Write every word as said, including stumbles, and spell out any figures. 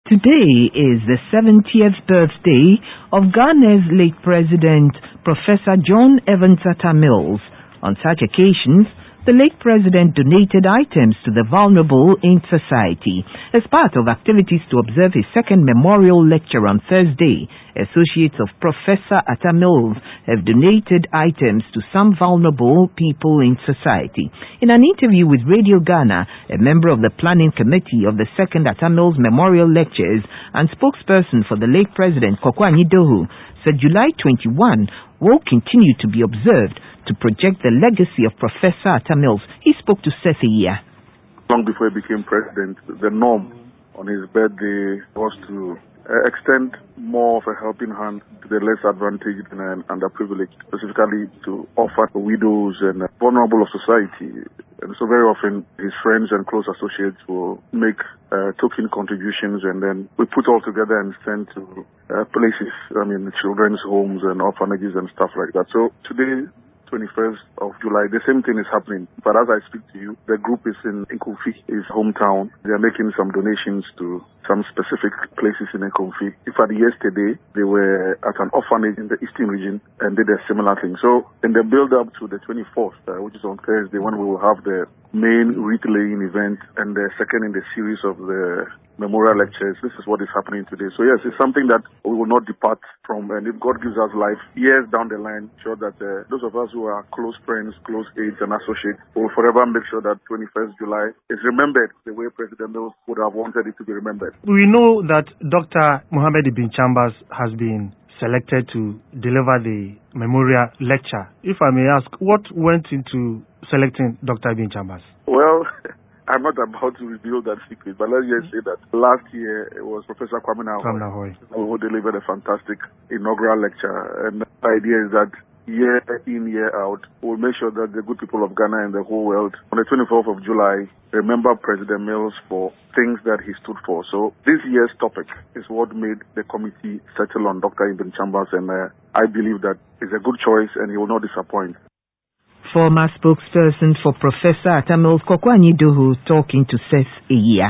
Today is the seventieth birthday of Ghana's late president, Professor John Evans Atta Mills. On such occasions, the late president donated items to the vulnerable in society. As part of activities to observe his second memorial lecture on Thursday, associates of Professor Atta Mills have donated items to some vulnerable people in society. In an interview with Radio Ghana, a member of the planning committee of the second Atta Mills Memorial Lectures and spokesperson for the late president, Kwakwa Anyi-Doho, said July twenty-first will continue to be observed to project the legacy of Professor Atta Mills. He spoke to Sethia. Long before he became president, the norm on his birthday was to uh, extend more of a helping hand to the less advantaged and underprivileged, specifically to offer widows and vulnerable of society. And so very often his friends and close associates will make uh, token contributions, and then we put all together and send to uh, places, I mean, children's homes and orphanages and stuff like that. So today, twenty-first of July, the same thing is happening. But as I speak to you, the group is in Nkomfi, his hometown. They are making some donations to some specific places in Nkomfi. In fact, yesterday, they were at an orphanage in the eastern region and did a similar thing. So in the build-up to the twenty-fourth, uh, which is on Thursday, when we will have the main wreath laying event and the second in the series of the memorial lectures, this is what is happening today. So yes, it's something that we will not depart from, and if God gives us life, years down the line, sure that uh, those of us who are close friends, close aides and associates will forever make sure that twenty-first July is remembered the way President Mills would have wanted it to be remembered. We know that Doctor Mohammed Ibn Chambers has been selected to deliver the memorial lecture. If I may ask, what went into selecting Doctor Ibn Chambers? Well, I'm not about to reveal that secret, but let's just say that last year it was Professor Kwame Nahoi who delivered a fantastic inaugural lecture. And the idea is that year in, year out, we'll make sure that the good people of Ghana and the whole world, on the twenty-fourth of July, remember President Mills for things that he stood for. So this year's topic is what made the committee settle on Doctor Ibn Chambers, and uh, I believe that it's a good choice and he will not disappoint. Former spokesperson for Professor Atta Mills, Kwakwa Anyi-Doho, talking to Seth Iya.